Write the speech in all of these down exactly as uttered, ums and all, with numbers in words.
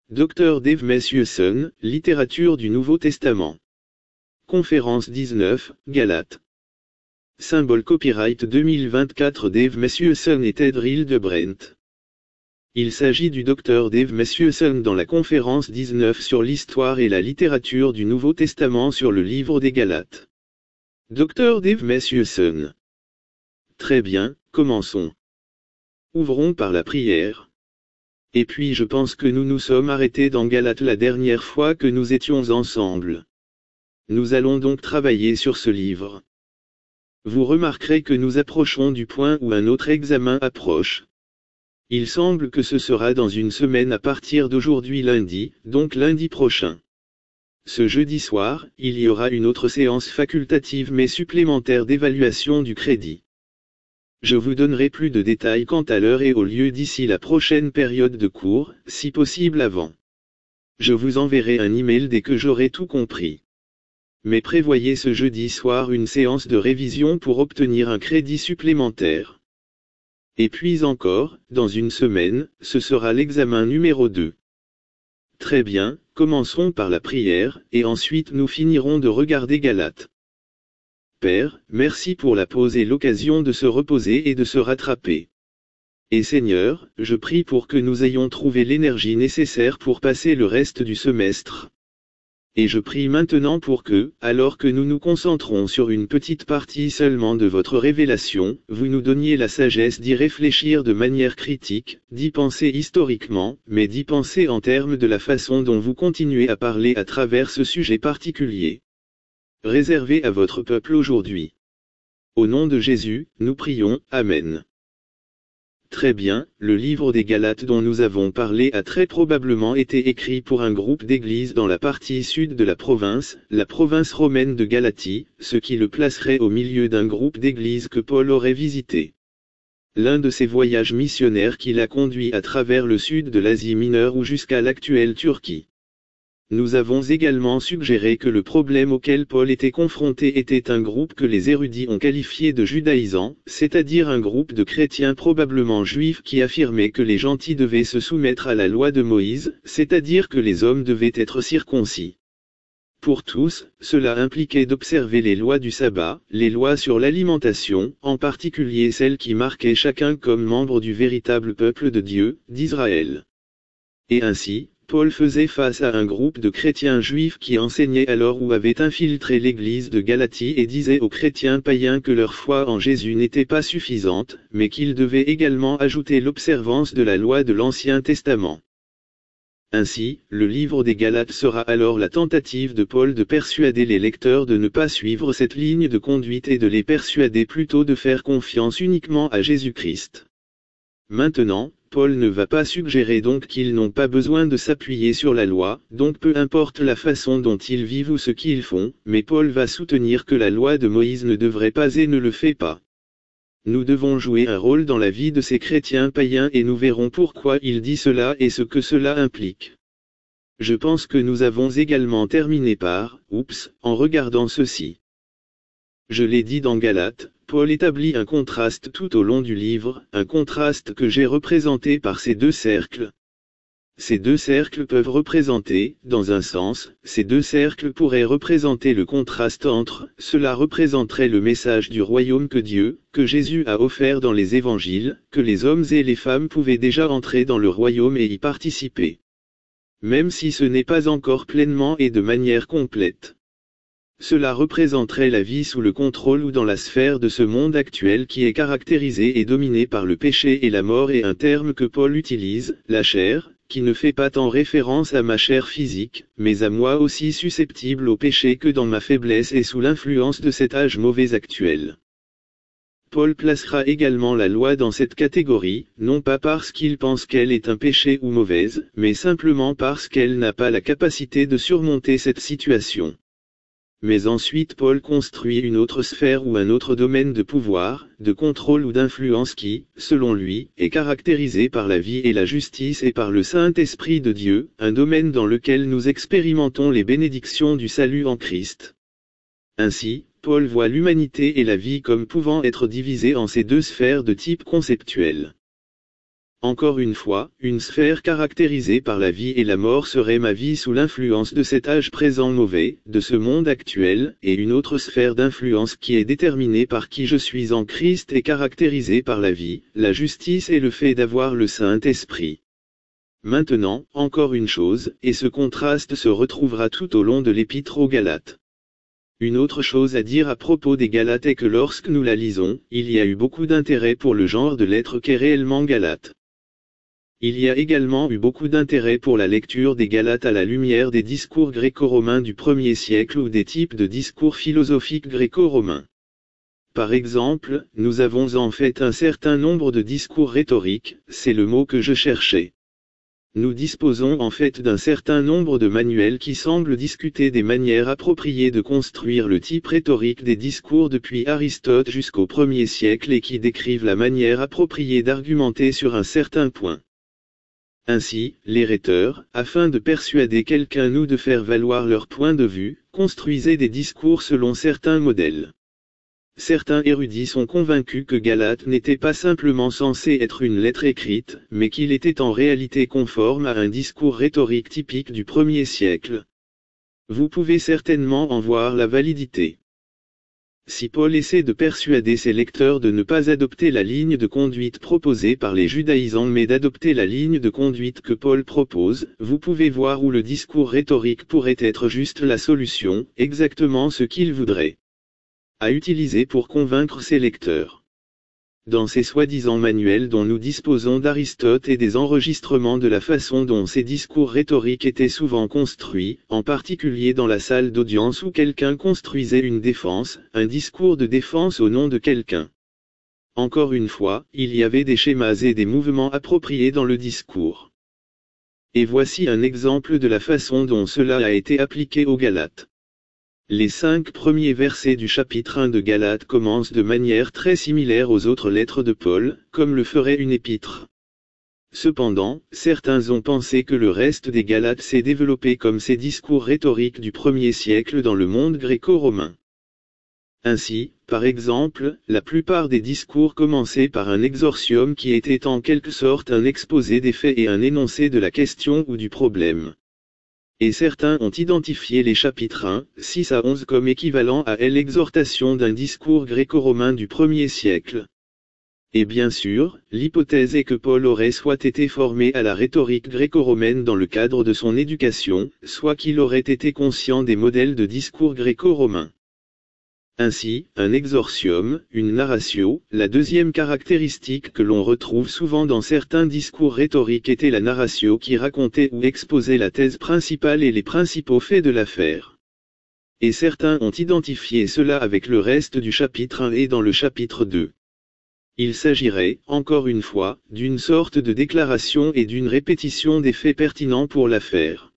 Docteur Dave Mathewson, Littérature du Nouveau Testament. Conférence dix-neuf, Galates. Symbole copyright deux mille vingt-quatre Dave Mathewson et Ted Hildebrandt. Il s'agit du docteur Dave Mathewson dans la conférence dix-neuf sur l'histoire et la littérature du Nouveau Testament sur le livre des Galates. docteur Dave Mathewson. Très bien, commençons. Ouvrons par la prière. Et puis je pense que nous nous sommes arrêtés dans Galates la dernière fois que nous étions ensemble. Nous allons donc travailler sur ce livre. Vous remarquerez que nous approchons du point où un autre examen approche. Il semble que ce sera dans une semaine à partir d'aujourd'hui lundi, donc lundi prochain. Ce jeudi soir, il y aura une autre séance facultative mais supplémentaire d'évaluation du crédit. Je vous donnerai plus de détails quant à l'heure et au lieu d'ici la prochaine période de cours, si possible avant. Je vous enverrai un email dès que j'aurai tout compris. Mais prévoyez ce jeudi soir une séance de révision pour obtenir un crédit supplémentaire. Et puis encore, dans une semaine, ce sera l'examen numéro deux. Très bien, commencerons par la prière, et ensuite nous finirons de regarder Galates. Père, merci pour la pause et l'occasion de se reposer et de se rattraper. Et Seigneur, je prie pour que nous ayons trouvé l'énergie nécessaire pour passer le reste du semestre. Et je prie maintenant pour que, alors que nous nous concentrons sur une petite partie seulement de votre révélation, vous nous donniez la sagesse d'y réfléchir de manière critique, d'y penser historiquement, mais d'y penser en termes de la façon dont vous continuez à parler à travers ce sujet particulier. Réservé à votre peuple aujourd'hui. Au nom de Jésus, nous prions, Amen. Très bien, le livre des Galates dont nous avons parlé a très probablement été écrit pour un groupe d'églises dans la partie sud de la province, la province romaine de Galatie, ce qui le placerait au milieu d'un groupe d'églises que Paul aurait visité. L'un de ses voyages missionnaires qui l'a conduit à travers le sud de l'Asie mineure ou jusqu'à l'actuelle Turquie. Nous avons également suggéré que le problème auquel Paul était confronté était un groupe que les érudits ont qualifié de judaïsant, c'est-à-dire un groupe de chrétiens probablement juifs qui affirmaient que les gentils devaient se soumettre à la loi de Moïse, c'est-à-dire que les hommes devaient être circoncis. Pour tous, cela impliquait d'observer les lois du sabbat, les lois sur l'alimentation, en particulier celles qui marquaient chacun comme membre du véritable peuple de Dieu, d'Israël. Et ainsi, Paul faisait face à un groupe de chrétiens juifs qui enseignaient alors ou avaient infiltré l'église de Galatie et disaient aux chrétiens païens que leur foi en Jésus n'était pas suffisante, mais qu'ils devaient également ajouter l'observance de la loi de l'Ancien Testament. Ainsi, le livre des Galates sera alors la tentative de Paul de persuader les lecteurs de ne pas suivre cette ligne de conduite et de les persuader plutôt de faire confiance uniquement à Jésus-Christ. Maintenant, Paul ne va pas suggérer donc qu'ils n'ont pas besoin de s'appuyer sur la loi, donc peu importe la façon dont ils vivent ou ce qu'ils font, mais Paul va soutenir que la loi de Moïse ne devrait pas et ne le fait pas. Nous devons jouer un rôle dans la vie de ces chrétiens païens et nous verrons pourquoi il dit cela et ce que cela implique. Je pense que nous avons également terminé par, oups, en regardant ceci. Je l'ai dit dans Galates, Paul établit un contraste tout au long du livre, un contraste que j'ai représenté par ces deux cercles. Ces deux cercles peuvent représenter, dans un sens, ces deux cercles pourraient représenter le contraste entre, cela représenterait le message du royaume que Dieu, que Jésus a offert dans les évangiles, que les hommes et les femmes pouvaient déjà entrer dans le royaume et y participer. Même si ce n'est pas encore pleinement et de manière complète. Cela représenterait la vie sous le contrôle ou dans la sphère de ce monde actuel qui est caractérisé et dominé par le péché et la mort et un terme que Paul utilise, la chair, qui ne fait pas tant référence à ma chair physique, mais à moi aussi susceptible au péché que dans ma faiblesse et sous l'influence de cet âge mauvais actuel. Paul placera également la loi dans cette catégorie, non pas parce qu'il pense qu'elle est un péché ou mauvaise, mais simplement parce qu'elle n'a pas la capacité de surmonter cette situation. Mais ensuite Paul construit une autre sphère ou un autre domaine de pouvoir, de contrôle ou d'influence qui, selon lui, est caractérisé par la vie et la justice et par le Saint-Esprit de Dieu, un domaine dans lequel nous expérimentons les bénédictions du salut en Christ. Ainsi, Paul voit l'humanité et la vie comme pouvant être divisées en ces deux sphères de type conceptuel. Encore une fois, une sphère caractérisée par la vie et la mort serait ma vie sous l'influence de cet âge présent mauvais, de ce monde actuel, et une autre sphère d'influence qui est déterminée par qui je suis en Christ et caractérisée par la vie, la justice et le fait d'avoir le Saint-Esprit. Maintenant, encore une chose, et ce contraste se retrouvera tout au long de l'épître aux Galates. Une autre chose à dire à propos des Galates est que lorsque nous la lisons, il y a eu beaucoup d'intérêt pour le genre de lettre qu'est réellement Galate. Il y a également eu beaucoup d'intérêt pour la lecture des Galates à la lumière des discours gréco-romains du premier siècle ou des types de discours philosophiques gréco-romains. Par exemple, nous avons en fait un certain nombre de discours rhétoriques, c'est le mot que je cherchais. Nous disposons en fait d'un certain nombre de manuels qui semblent discuter des manières appropriées de construire le type rhétorique des discours depuis Aristote jusqu'au premier siècle et qui décrivent la manière appropriée d'argumenter sur un certain point. Ainsi, les rhéteurs, afin de persuader quelqu'un ou de faire valoir leur point de vue, construisaient des discours selon certains modèles. Certains érudits sont convaincus que Galate n'était pas simplement censé être une lettre écrite, mais qu'il était en réalité conforme à un discours rhétorique typique du premier siècle. Vous pouvez certainement en voir la validité. Si Paul essaie de persuader ses lecteurs de ne pas adopter la ligne de conduite proposée par les judaïsants mais d'adopter la ligne de conduite que Paul propose, vous pouvez voir où le discours rhétorique pourrait être juste la solution, exactement ce qu'il voudrait à utiliser pour convaincre ses lecteurs. Dans ces soi-disant manuels dont nous disposons d'Aristote et des enregistrements de la façon dont ces discours rhétoriques étaient souvent construits, en particulier dans la salle d'audience où quelqu'un construisait une défense, un discours de défense au nom de quelqu'un. Encore une fois, il y avait des schémas et des mouvements appropriés dans le discours. Et voici un exemple de la façon dont cela a été appliqué aux Galates. Les cinq premiers versets du chapitre un de Galates commencent de manière très similaire aux autres lettres de Paul, comme le ferait une épître. Cependant, certains ont pensé que le reste des Galates s'est développé comme ces discours rhétoriques du premier siècle dans le monde gréco-romain. Ainsi, par exemple, la plupart des discours commençaient par un exorcium qui était en quelque sorte un exposé des faits et un énoncé de la question ou du problème. Et certains ont identifié les chapitres un, six à onze comme équivalents à l'exhortation d'un discours gréco-romain du premier siècle. Et bien sûr, l'hypothèse est que Paul aurait soit été formé à la rhétorique gréco-romaine dans le cadre de son éducation, soit qu'il aurait été conscient des modèles de discours gréco-romains. Ainsi, un exorcium, une narratio, la deuxième caractéristique que l'on retrouve souvent dans certains discours rhétoriques était la narratio qui racontait ou exposait la thèse principale et les principaux faits de l'affaire. Et certains ont identifié cela avec le reste du chapitre un et dans le chapitre deux. Il s'agirait, encore une fois, d'une sorte de déclaration et d'une répétition des faits pertinents pour l'affaire.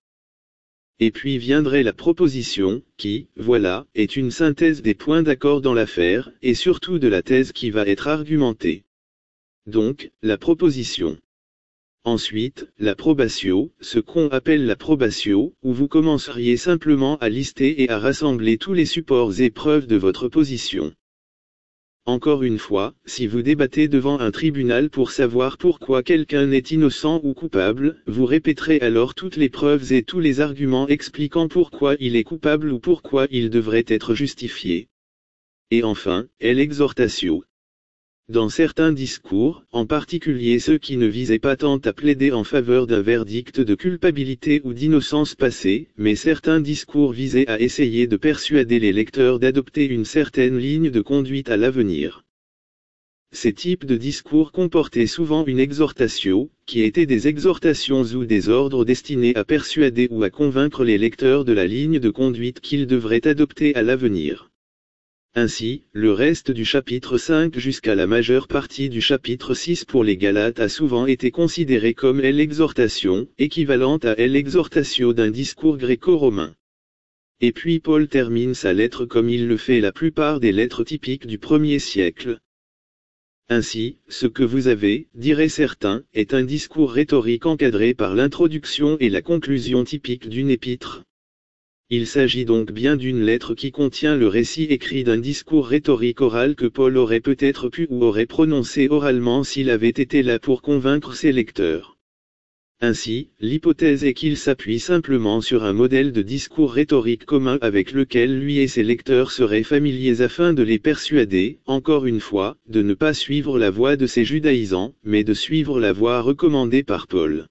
Et puis viendrait la proposition, qui, voilà, est une synthèse des points d'accord dans l'affaire, et surtout de la thèse qui va être argumentée. Donc, la proposition. Ensuite, la probatio, ce qu'on appelle la probatio, où vous commenceriez simplement à lister et à rassembler tous les supports et preuves de votre position. Encore une fois, si vous débattez devant un tribunal pour savoir pourquoi quelqu'un est innocent ou coupable, vous répéterez alors toutes les preuves et tous les arguments expliquant pourquoi il est coupable ou pourquoi il devrait être justifié. Et enfin, l'exhortatio. Dans certains discours, en particulier ceux qui ne visaient pas tant à plaider en faveur d'un verdict de culpabilité ou d'innocence passée, mais certains discours visaient à essayer de persuader les lecteurs d'adopter une certaine ligne de conduite à l'avenir. Ces types de discours comportaient souvent une exhortatio, qui étaient des exhortations ou des ordres destinés à persuader ou à convaincre les lecteurs de la ligne de conduite qu'ils devraient adopter à l'avenir. Ainsi, le reste du chapitre cinq jusqu'à la majeure partie du chapitre six pour les Galates a souvent été considéré comme l'exhortation, équivalente à l'exhortatio d'un discours gréco-romain. Et puis Paul termine sa lettre comme il le fait la plupart des lettres typiques du premier siècle. Ainsi, ce que vous avez, diraient certains, est un discours rhétorique encadré par l'introduction et la conclusion typique d'une épître. Il s'agit donc bien d'une lettre qui contient le récit écrit d'un discours rhétorique oral que Paul aurait peut-être pu ou aurait prononcé oralement s'il avait été là pour convaincre ses lecteurs. Ainsi, l'hypothèse est qu'il s'appuie simplement sur un modèle de discours rhétorique commun avec lequel lui et ses lecteurs seraient familiers afin de les persuader, encore une fois, de ne pas suivre la voie de ces judaïsants, mais de suivre la voie recommandée par Paul.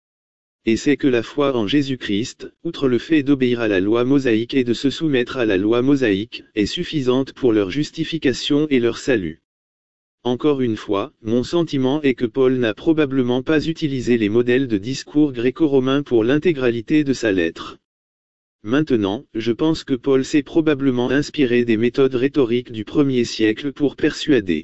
Et c'est que la foi en Jésus-Christ, outre le fait d'obéir à la loi mosaïque et de se soumettre à la loi mosaïque, est suffisante pour leur justification et leur salut. Encore une fois, mon sentiment est que Paul n'a probablement pas utilisé les modèles de discours gréco-romains pour l'intégralité de sa lettre. Maintenant, je pense que Paul s'est probablement inspiré des méthodes rhétoriques du premier siècle pour persuader.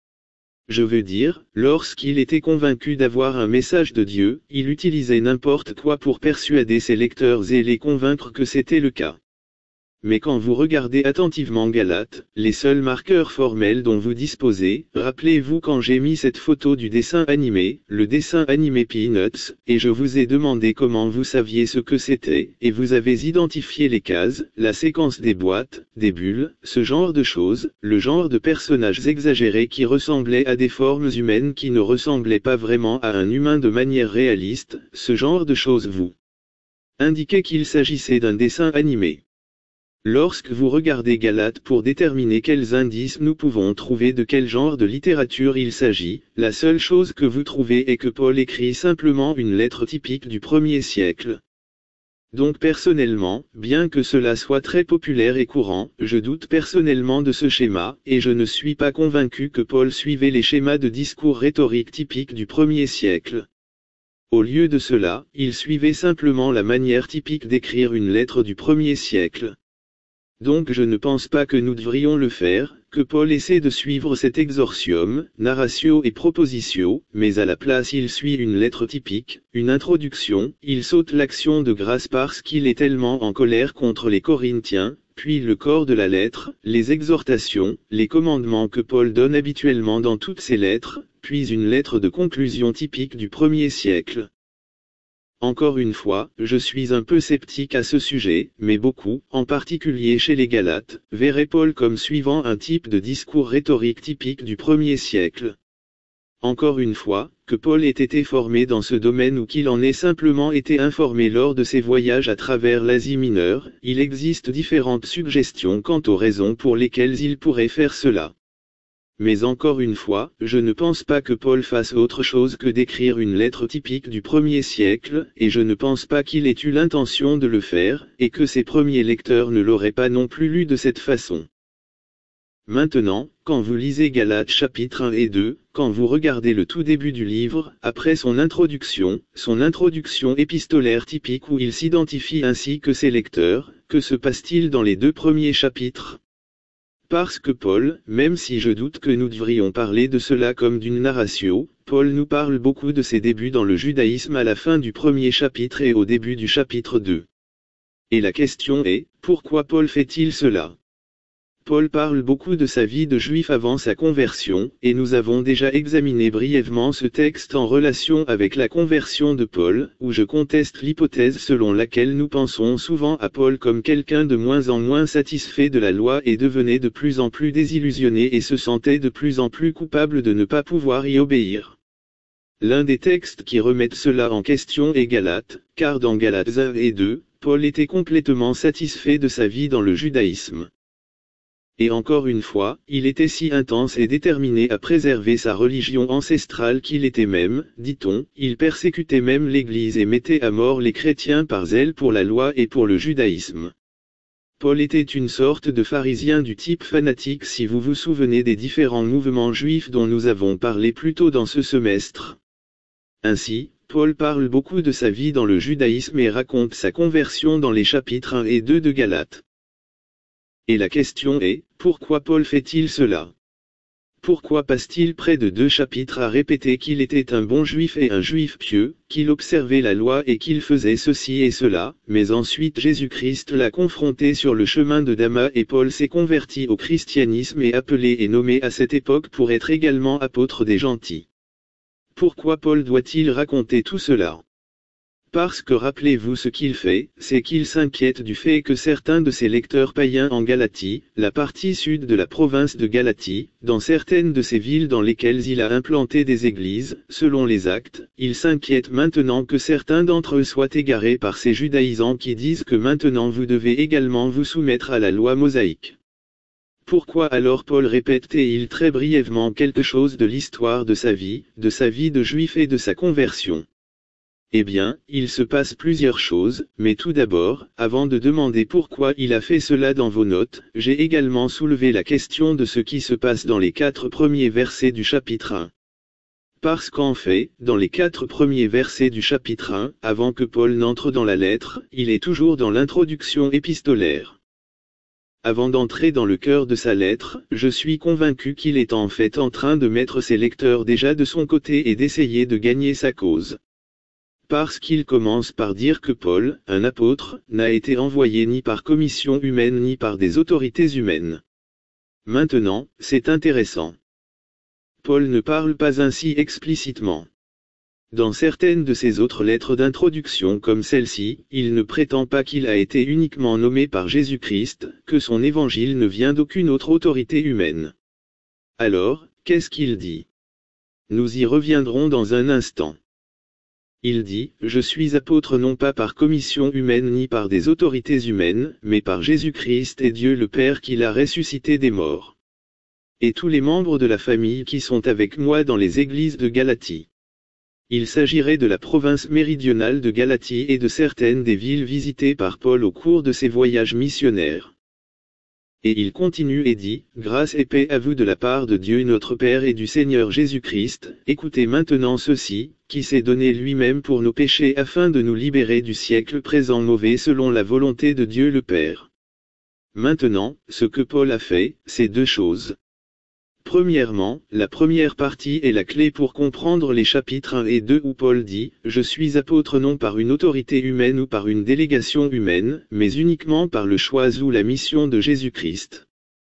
Je veux dire, lorsqu'il était convaincu d'avoir un message de Dieu, il utilisait n'importe quoi pour persuader ses lecteurs et les convaincre que c'était le cas. Mais quand vous regardez attentivement Galates, les seuls marqueurs formels dont vous disposez, rappelez-vous quand j'ai mis cette photo du dessin animé, le dessin animé Peanuts, et je vous ai demandé comment vous saviez ce que c'était, et vous avez identifié les cases, la séquence des boîtes, des bulles, ce genre de choses, le genre de personnages exagérés qui ressemblaient à des formes humaines qui ne ressemblaient pas vraiment à un humain de manière réaliste, ce genre de choses vous indiquez qu'il s'agissait d'un dessin animé. Lorsque vous regardez Galates pour déterminer quels indices nous pouvons trouver de quel genre de littérature il s'agit, la seule chose que vous trouvez est que Paul écrit simplement une lettre typique du premier siècle. Donc personnellement, bien que cela soit très populaire et courant, je doute personnellement de ce schéma, et je ne suis pas convaincu que Paul suivait les schémas de discours rhétoriques typiques du premier siècle. Au lieu de cela, il suivait simplement la manière typique d'écrire une lettre du premier siècle. Donc je ne pense pas que nous devrions le faire, que Paul essaie de suivre cet exorcium, narratio et propositio, mais à la place il suit une lettre typique, une introduction, il saute l'action de grâce parce qu'il est tellement en colère contre les Corinthiens, puis le corps de la lettre, les exhortations, les commandements que Paul donne habituellement dans toutes ses lettres, puis une lettre de conclusion typique du premier siècle. Encore une fois, je suis un peu sceptique à ce sujet, mais beaucoup, en particulier chez les Galates, verraient Paul comme suivant un type de discours rhétorique typique du premier siècle. Encore une fois, que Paul ait été formé dans ce domaine ou qu'il en ait simplement été informé lors de ses voyages à travers l'Asie mineure, il existe différentes suggestions quant aux raisons pour lesquelles il pourrait faire cela. Mais encore une fois, je ne pense pas que Paul fasse autre chose que d'écrire une lettre typique du premier siècle, et je ne pense pas qu'il ait eu l'intention de le faire, et que ses premiers lecteurs ne l'auraient pas non plus lu de cette façon. Maintenant, quand vous lisez Galates chapitre un et deux, quand vous regardez le tout début du livre, après son introduction, son introduction épistolaire typique où il s'identifie ainsi que ses lecteurs, que se passe-t-il dans les deux premiers chapitres ? Parce que Paul, même si je doute que nous devrions parler de cela comme d'une narratio, Paul nous parle beaucoup de ses débuts dans le judaïsme à la fin du premier chapitre et au début du chapitre deux. Et la question est, pourquoi Paul fait-il cela ? Paul parle beaucoup de sa vie de juif avant sa conversion, et nous avons déjà examiné brièvement ce texte en relation avec la conversion de Paul, où je conteste l'hypothèse selon laquelle nous pensons souvent à Paul comme quelqu'un de moins en moins satisfait de la loi et devenait de plus en plus désillusionné et se sentait de plus en plus coupable de ne pas pouvoir y obéir. L'un des textes qui remettent cela en question est Galates, car dans Galates un et deux, Paul était complètement satisfait de sa vie dans le judaïsme. Et encore une fois, il était si intense et déterminé à préserver sa religion ancestrale qu'il était même, dit-on, il persécutait même l'Église et mettait à mort les chrétiens par zèle pour la loi et pour le judaïsme. Paul était une sorte de pharisien du type fanatique si vous vous souvenez des différents mouvements juifs dont nous avons parlé plus tôt dans ce semestre. Ainsi, Paul parle beaucoup de sa vie dans le judaïsme et raconte sa conversion dans les chapitres un et deux de Galates. Et la question est, pourquoi Paul fait-il cela ? Pourquoi passe-t-il près de deux chapitres à répéter qu'il était un bon juif et un juif pieux, qu'il observait la loi et qu'il faisait ceci et cela, mais ensuite Jésus-Christ l'a confronté sur le chemin de Damas et Paul s'est converti au christianisme et appelé et nommé à cette époque pour être également apôtre des gentils. Pourquoi Paul doit-il raconter tout cela ? Parce que rappelez-vous ce qu'il fait, c'est qu'il s'inquiète du fait que certains de ses lecteurs païens en Galatie, la partie sud de la province de Galatie, dans certaines de ces villes dans lesquelles il a implanté des églises, selon les Actes, il s'inquiète maintenant que certains d'entre eux soient égarés par ces judaïsants qui disent que maintenant vous devez également vous soumettre à la loi mosaïque. Pourquoi alors Paul répétait-il très brièvement quelque chose de l'histoire de sa vie, de sa vie de juif et de sa conversion? Eh bien, il se passe plusieurs choses, mais tout d'abord, avant de demander pourquoi il a fait cela dans vos notes, j'ai également soulevé la question de ce qui se passe dans les quatre premiers versets du chapitre un. Parce qu'en fait, dans les quatre premiers versets du chapitre un, avant que Paul n'entre dans la lettre, il est toujours dans l'introduction épistolaire. Avant d'entrer dans le cœur de sa lettre, je suis convaincu qu'il est en fait en train de mettre ses lecteurs déjà de son côté et d'essayer de gagner sa cause. Parce qu'il commence par dire que Paul, un apôtre, n'a été envoyé ni par commission humaine ni par des autorités humaines. Maintenant, c'est intéressant. Paul ne parle pas ainsi explicitement. Dans certaines de ses autres lettres d'introduction comme celle-ci, il ne prétend pas qu'il a été uniquement nommé par Jésus-Christ, que son évangile ne vient d'aucune autre autorité humaine. Alors, qu'est-ce qu'il dit? Nous y reviendrons dans un instant. Il dit, « Je suis apôtre non pas par commission humaine ni par des autorités humaines, mais par Jésus-Christ et Dieu le Père qui l'a ressuscité des morts. Et tous les membres de la famille qui sont avec moi dans les églises de Galatie. » Il s'agirait de la province méridionale de Galatie et de certaines des villes visitées par Paul au cours de ses voyages missionnaires. Et il continue et dit, « Grâce et paix à vous de la part de Dieu notre Père et du Seigneur Jésus-Christ, écoutez maintenant ceci, qui s'est donné lui-même pour nos péchés afin de nous libérer du siècle présent mauvais selon la volonté de Dieu le Père. » Maintenant, ce que Paul a fait, c'est deux choses. Premièrement, la première partie est la clé pour comprendre les chapitres un et deux où Paul dit « Je suis apôtre non par une autorité humaine ou par une délégation humaine, mais uniquement par le choix ou la mission de Jésus-Christ. »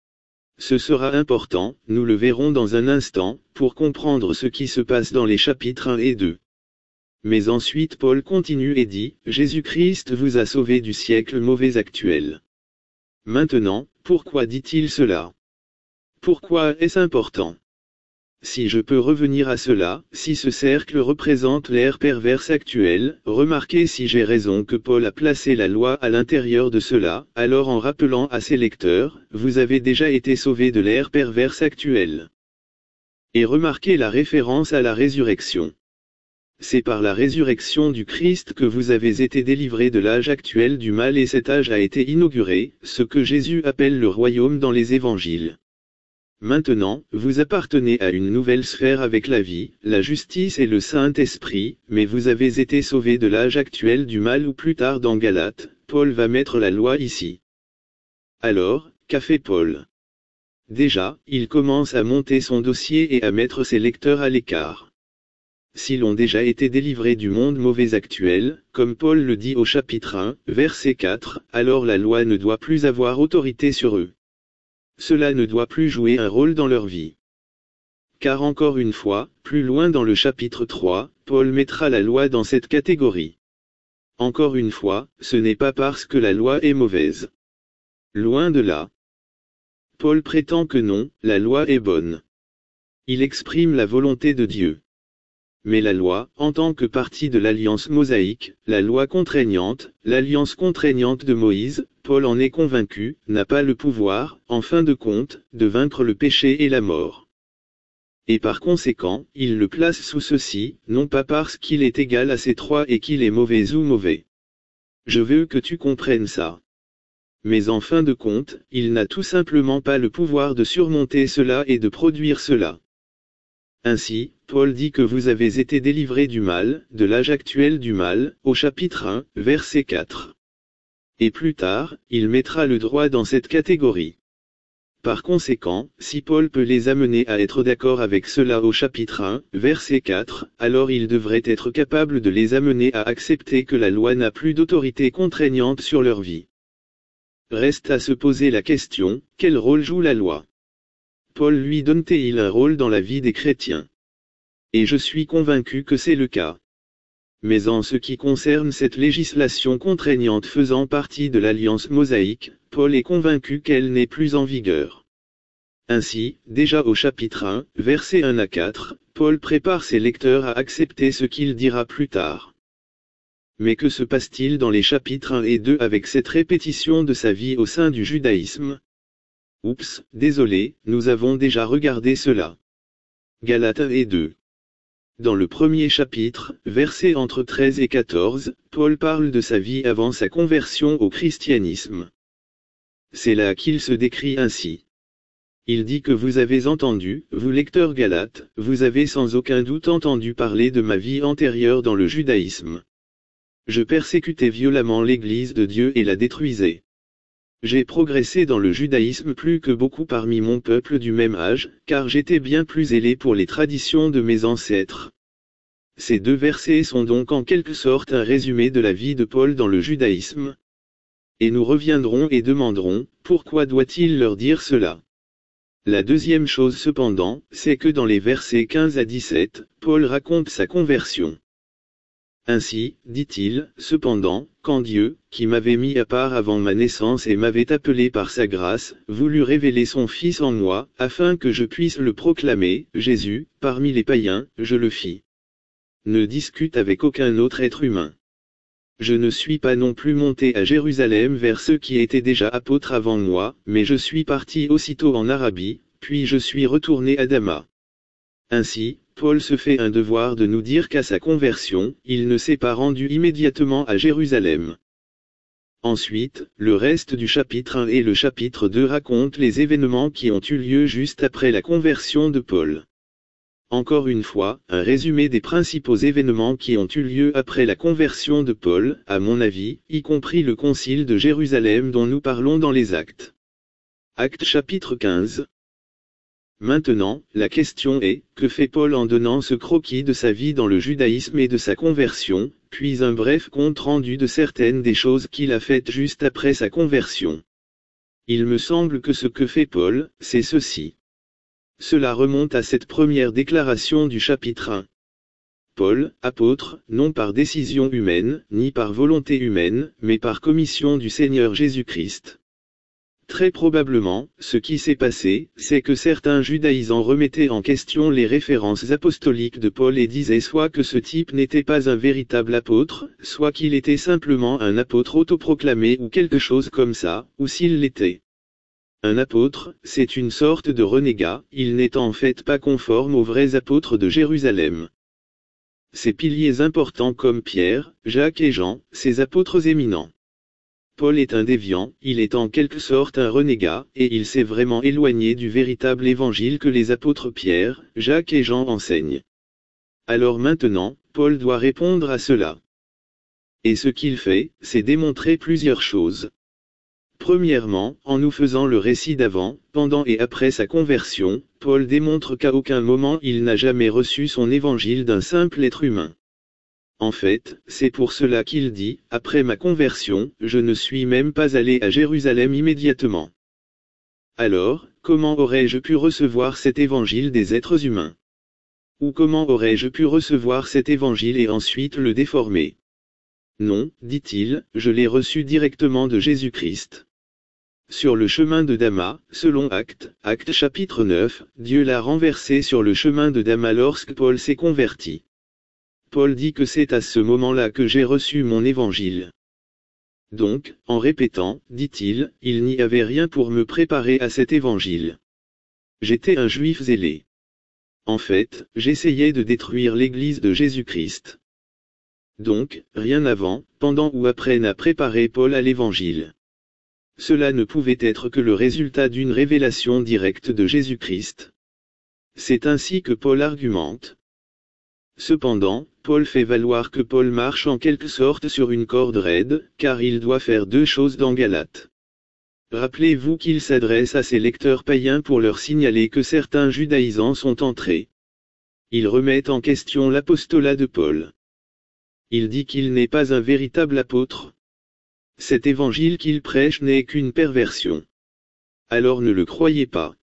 Ce sera important, nous le verrons dans un instant, pour comprendre ce qui se passe dans les chapitres un et deux. Mais ensuite Paul continue et dit « Jésus-Christ vous a sauvé du siècle mauvais actuel. » Maintenant, pourquoi dit-il cela? Pourquoi est-ce important? Si je peux revenir à cela, si ce cercle représente l'ère perverse actuelle, remarquez si j'ai raison que Paul a placé la loi à l'intérieur de cela, alors en rappelant à ses lecteurs, vous avez déjà été sauvés de l'ère perverse actuelle. Et remarquez la référence à la résurrection. C'est par la résurrection du Christ que vous avez été délivrés de l'âge actuel du mal et cet âge a été inauguré, ce que Jésus appelle le royaume dans les évangiles. Maintenant, vous appartenez à une nouvelle sphère avec la vie, la justice et le Saint-Esprit, mais vous avez été sauvés de l'âge actuel du mal ou plus tard dans Galates, Paul va mettre la loi ici. Alors, qu'a fait Paul? Déjà, il commence à monter son dossier et à mettre ses lecteurs à l'écart. S'ils ont déjà été délivrés du monde mauvais actuel, comme Paul le dit au chapitre un, verset quatre, alors la loi ne doit plus avoir autorité sur eux. Cela ne doit plus jouer un rôle dans leur vie. Car encore une fois, plus loin dans le chapitre trois, Paul mettra la loi dans cette catégorie. Encore une fois, ce n'est pas parce que la loi est mauvaise. Loin de là. Paul prétend que non, la loi est bonne. Il exprime la volonté de Dieu. Mais la loi, en tant que partie de l'alliance mosaïque, la loi contraignante, l'alliance contraignante de Moïse, Paul en est convaincu, n'a pas le pouvoir, en fin de compte, de vaincre le péché et la mort. Et par conséquent, il le place sous ceci, non pas parce qu'il est égal à ces trois et qu'il est mauvais ou mauvais. Je veux que tu comprennes ça. Mais en fin de compte, il n'a tout simplement pas le pouvoir de surmonter cela et de produire cela. Ainsi, Paul dit que vous avez été délivrés du mal, de l'âge actuel du mal, au chapitre un, verset quatre. Et plus tard, il mettra le droit dans cette catégorie. Par conséquent, si Paul peut les amener à être d'accord avec cela au chapitre un, verset quatre, alors il devrait être capable de les amener à accepter que la loi n'a plus d'autorité contraignante sur leur vie. Reste à se poser la question, quel rôle joue la loi? Paul lui donne-t-il un rôle dans la vie des chrétiens? Et je suis convaincu que c'est le cas. Mais en ce qui concerne cette législation contraignante faisant partie de l'alliance mosaïque, Paul est convaincu qu'elle n'est plus en vigueur. Ainsi, déjà au chapitre un, versets un à quatre, Paul prépare ses lecteurs à accepter ce qu'il dira plus tard. Mais que se passe-t-il dans les chapitres un et deux avec cette répétition de sa vie au sein du judaïsme? Oups, désolé, nous avons déjà regardé cela. Galates un et deux. Dans le premier chapitre, versets entre treize et quatorze, Paul parle de sa vie avant sa conversion au christianisme. C'est là qu'il se décrit ainsi. Il dit que vous avez entendu, vous lecteurs Galates, vous avez sans aucun doute entendu parler de ma vie antérieure dans le judaïsme. Je persécutais violemment l'Église de Dieu et la détruisais. J'ai progressé dans le judaïsme plus que beaucoup parmi mon peuple du même âge, car j'étais bien plus zélé pour les traditions de mes ancêtres. Ces deux versets sont donc en quelque sorte un résumé de la vie de Paul dans le judaïsme. Et nous reviendrons et demanderons, pourquoi doit-il leur dire cela? La deuxième chose cependant, c'est que dans les versets quinze à dix-sept, Paul raconte sa conversion. Ainsi, dit-il, cependant, quand Dieu, qui m'avait mis à part avant ma naissance et m'avait appelé par sa grâce, voulut révéler son Fils en moi, afin que je puisse le proclamer, Jésus, parmi les païens, je le fis. Ne discute avec aucun autre être humain. Je ne suis pas non plus monté à Jérusalem vers ceux qui étaient déjà apôtres avant moi, mais je suis parti aussitôt en Arabie, puis je suis retourné à Damas. Ainsi, Paul se fait un devoir de nous dire qu'à sa conversion, il ne s'est pas rendu immédiatement à Jérusalem. Ensuite, le reste du chapitre un et le chapitre deux racontent les événements qui ont eu lieu juste après la conversion de Paul. Encore une fois, un résumé des principaux événements qui ont eu lieu après la conversion de Paul, à mon avis, y compris le concile de Jérusalem dont nous parlons dans les Actes. Actes chapitre quinze. Maintenant, la question est, que fait Paul en donnant ce croquis de sa vie dans le judaïsme et de sa conversion, puis un bref compte-rendu de certaines des choses qu'il a faites juste après sa conversion. Il me semble que ce que fait Paul, c'est ceci. Cela remonte à cette première déclaration du chapitre un. Paul, apôtre, non par décision humaine, ni par volonté humaine, mais par commission du Seigneur Jésus-Christ. Très probablement, ce qui s'est passé, c'est que certains judaïsants remettaient en question les références apostoliques de Paul et disaient soit que ce type n'était pas un véritable apôtre, soit qu'il était simplement un apôtre autoproclamé ou quelque chose comme ça, ou s'il l'était. Un apôtre, c'est une sorte de renégat, il n'est en fait pas conforme aux vrais apôtres de Jérusalem. Ces piliers importants comme Pierre, Jacques et Jean, ces apôtres éminents. Paul est un déviant, il est en quelque sorte un renégat, et il s'est vraiment éloigné du véritable évangile que les apôtres Pierre, Jacques et Jean enseignent. Alors maintenant, Paul doit répondre à cela. Et ce qu'il fait, c'est démontrer plusieurs choses. Premièrement, en nous faisant le récit d'avant, pendant et après sa conversion, Paul démontre qu'à aucun moment il n'a jamais reçu son évangile d'un simple être humain. En fait, c'est pour cela qu'il dit, après ma conversion, je ne suis même pas allé à Jérusalem immédiatement. Alors, comment aurais-je pu recevoir cet évangile des êtres humains? Ou comment aurais-je pu recevoir cet évangile et ensuite le déformer? Non, dit-il, je l'ai reçu directement de Jésus-Christ. Sur le chemin de Damas, selon Actes, Actes chapitre neuf, Dieu l'a renversé sur le chemin de Damas lorsque Paul s'est converti. Paul dit que c'est à ce moment-là que j'ai reçu mon évangile. Donc, en répétant, dit-il, il n'y avait rien pour me préparer à cet évangile. J'étais un juif zélé. En fait, j'essayais de détruire l'Église de Jésus-Christ. Donc, rien avant, pendant ou après n'a préparé Paul à l'évangile. Cela ne pouvait être que le résultat d'une révélation directe de Jésus-Christ. C'est ainsi que Paul argumente. Cependant, Paul fait valoir que Paul marche en quelque sorte sur une corde raide, car il doit faire deux choses dans Galates. Rappelez-vous qu'il s'adresse à ses lecteurs païens pour leur signaler que certains judaïsants sont entrés. Il remet en question l'apostolat de Paul. Il dit qu'il n'est pas un véritable apôtre. Cet évangile qu'il prêche n'est qu'une perversion. Alors ne le croyez pas.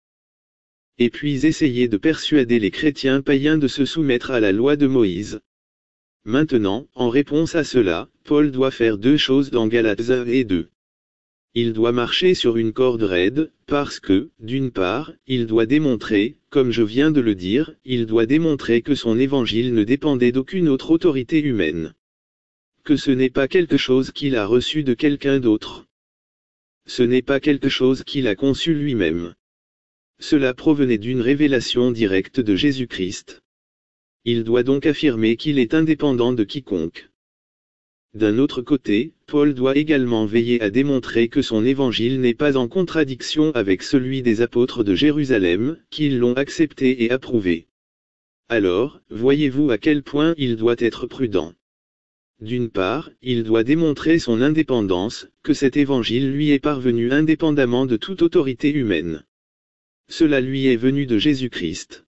Et puis essayez de persuader les chrétiens païens de se soumettre à la loi de Moïse. Maintenant, en réponse à cela, Paul doit faire deux choses dans Galates un et deux. Il doit marcher sur une corde raide, parce que, d'une part, il doit démontrer, comme je viens de le dire, il doit démontrer que son évangile ne dépendait d'aucune autre autorité humaine. Que ce n'est pas quelque chose qu'il a reçu de quelqu'un d'autre. Ce n'est pas quelque chose qu'il a conçu lui-même. Cela provenait d'une révélation directe de Jésus-Christ. Il doit donc affirmer qu'il est indépendant de quiconque. D'un autre côté, Paul doit également veiller à démontrer que son évangile n'est pas en contradiction avec celui des apôtres de Jérusalem, qui l'ont accepté et approuvé. Alors, voyez-vous à quel point il doit être prudent. D'une part, il doit démontrer son indépendance, que cet évangile lui est parvenu indépendamment de toute autorité humaine. Cela lui est venu de Jésus-Christ.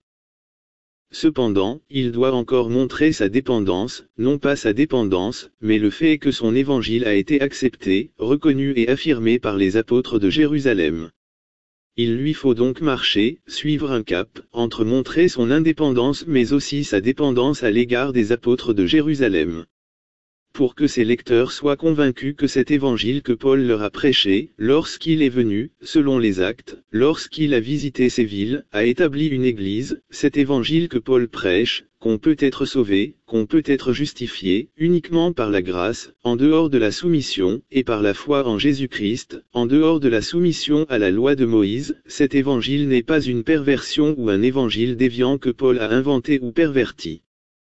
Cependant, il doit encore montrer sa dépendance, non pas sa dépendance, mais le fait que son évangile a été accepté, reconnu et affirmé par les apôtres de Jérusalem. Il lui faut donc marcher, suivre un cap, entre montrer son indépendance mais aussi sa dépendance à l'égard des apôtres de Jérusalem. Pour que ses lecteurs soient convaincus que cet évangile que Paul leur a prêché, lorsqu'il est venu, selon les actes, lorsqu'il a visité ces villes, a établi une église, cet évangile que Paul prêche, qu'on peut être sauvé, qu'on peut être justifié, uniquement par la grâce, en dehors de la soumission, et par la foi en Jésus-Christ, en dehors de la soumission à la loi de Moïse, cet évangile n'est pas une perversion ou un évangile déviant que Paul a inventé ou perverti.